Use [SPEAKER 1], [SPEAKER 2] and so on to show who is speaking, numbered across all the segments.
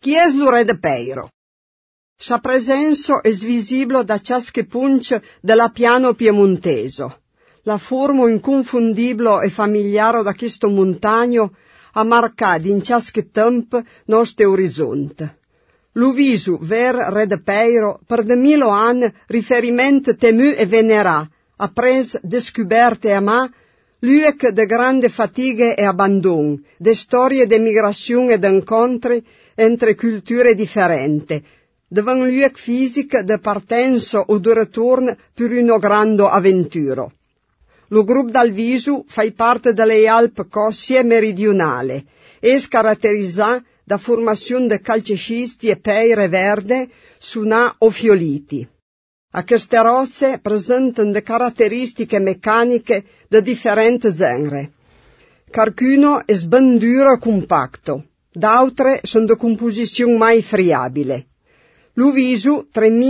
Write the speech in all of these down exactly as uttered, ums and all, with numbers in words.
[SPEAKER 1] Chi è lo re de Peiro? Sa presenza è visibile da ciasche punce della piano piemonteso. La forma inconfondibile e familiare da questo montagno ha marcato in ciasche tempo nostro orizzonte. Lo viso ver re de Peiro per de mille anni riferimento temu e venerà, appres descuberte a ma, luoc de grande fatighe e abbandon, de storie d'emigrazione e d'incontri entre culture differenti, devant luoc fisico de partenza o de ritorno per una grande avventura. Lo gruppo dal viso fa parte delle Alpi Cossie meridionali e è caratterizzato da formazione di calcescisti e peire verde su na o fioliti. A queste rocce presentano le caratteristiche meccaniche di differenti generi. Qualcuno è ben duro e compatto, d'altre sono di composizione mai friabile. Lo viso,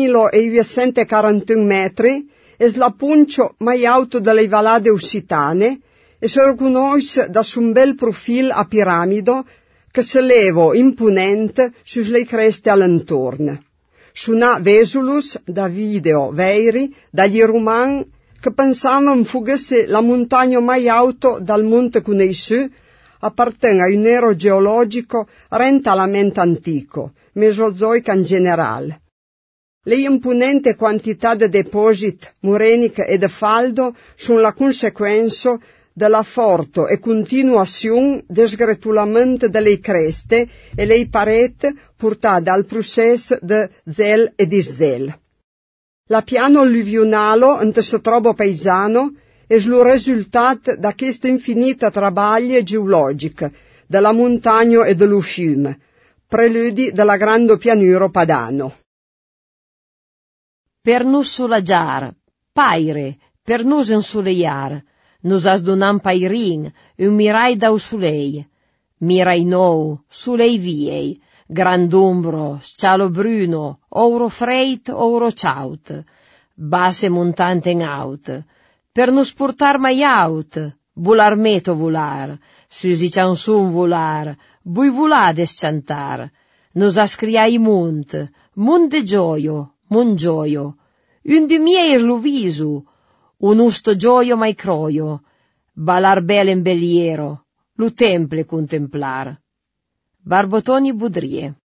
[SPEAKER 1] tremilaottocentquarantuno metri, è la punta mai alta delle vallate occitane e si riconosce da un bel profilo a piramido che si leva imponente sulle creste all'intorno. Suna Vesulus da video veri dagli romani che pensavano fosse la montagna mai alta dal monte Cuneissu, appartiene a un ero geologico rentalmente antico, mesozoico in generale. Le imponenti quantità di depositi murenici e di faldo sono la conseguenza della forte e continuazione del sgretolamento delle creste e le pareti portate al processo di zel e diszel. La piano alluvionale in cui si trova paesano è il risultato da questo infinito lavoro geologico della montagna e dello fiume, preludi della grande pianura padano.
[SPEAKER 2] Per nus sulagiar, paire, per nus insuleiar, nus as donam pairin, un mirai da usulei, mirai nou, sulei viei, grand'ombro, scialo bruno, ouro freit, ouro ciaut, basse montante in aut, per nus portar mai aut, volar meto volar, susi chanson volar, bui volades cantar, nus as criai munt, munt de gioio, mon gioio, un di miei lo viso, un usto gioio mai croio, balar bel in belliero, lo temple contemplar. Barbotoni Budrie.